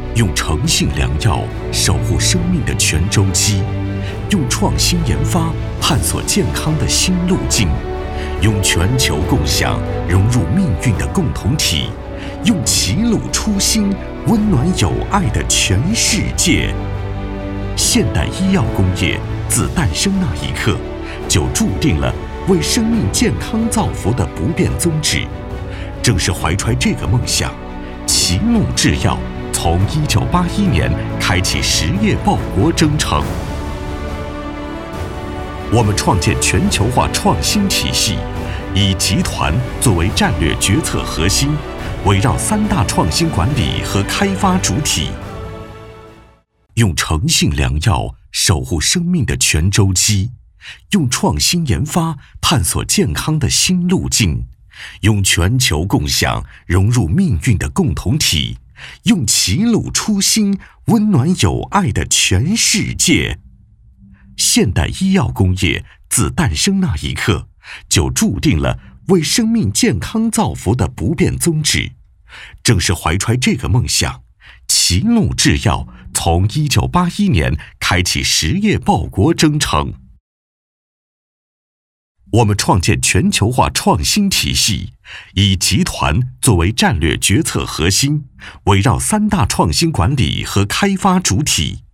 用诚信良药守护生命的全周期，用创新研发探索健康的新路径，用全球共享融入命运的共同体，用齐鲁初心温暖有爱的全世界。现代医药工业自诞生那一刻，就注定了为生命健康造福的不变宗旨。正是怀揣这个梦想，齐鲁制药从1981年开启实业报国征程。我们创建全球化创新体系，以集团作为战略决策核心，围绕3大创新管理和开发主体，用诚信良药守护生命的全周期，用创新研发探索健康的新路径，用全球共享融入命运的共同体，用齐鲁初心温暖有爱的全世界。现代医药工业自诞生那一刻，就注定了为生命健康造福的不变宗旨。正是怀揣这个梦想，齐鲁制药从1981年开启实业报国征程。我们创建全球化创新体系，以集团作为战略决策核心，围绕3大创新管理和开发主体，